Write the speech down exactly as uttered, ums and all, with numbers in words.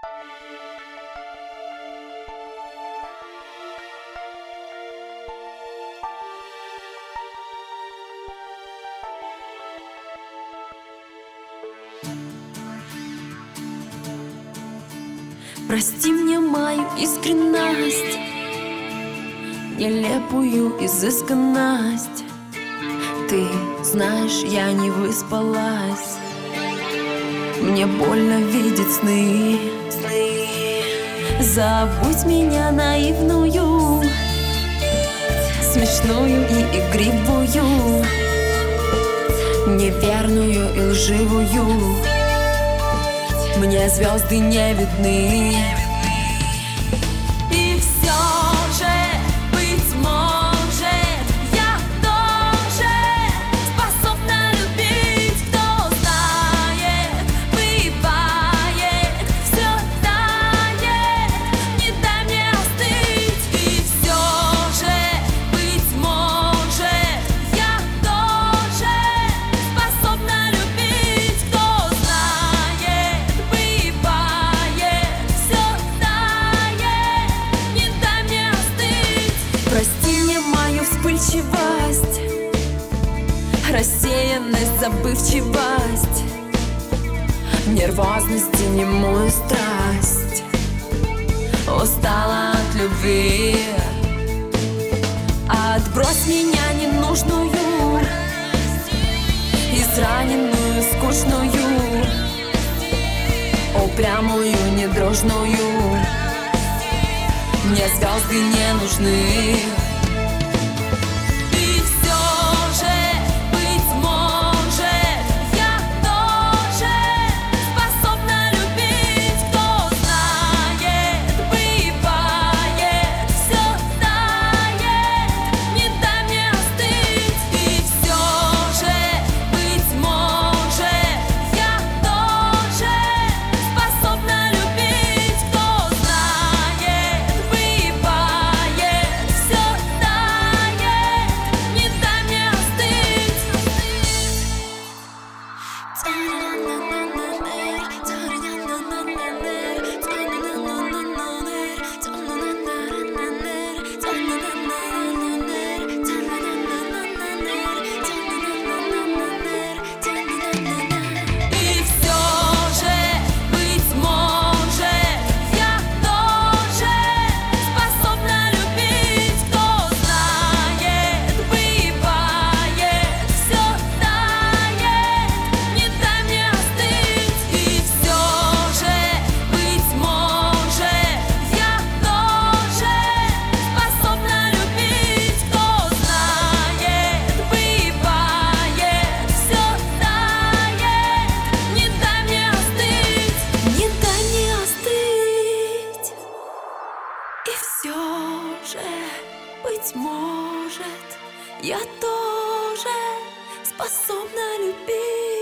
Прости мне мою искренность, нелепую изысканность. Ты знаешь, я не выспалась, мне больно видеть сны. Забудь меня наивную, смешную и игривую, неверную и лживую. Мне звезды не видны. И все же, быть может, я тоже способна любить. Кто знает, бывает, все тает, не дай мне остыть. И все же, быть может, я тоже способна любить. Кто знает, прости мне мою вспыльчивость, рассеянность, забывчивость, нервозность и немую страсть. Устала от любви, отбрось меня ненужную, израненную, скучную, упрямую, недружную. Мне звезды не нужны. И все же, быть может, я тоже способна любить. Кто знает, бывает, все тает, не дай мне остыть. И все же, быть может, я тоже способна любить. Кто знает, быть может, я тоже способна любить.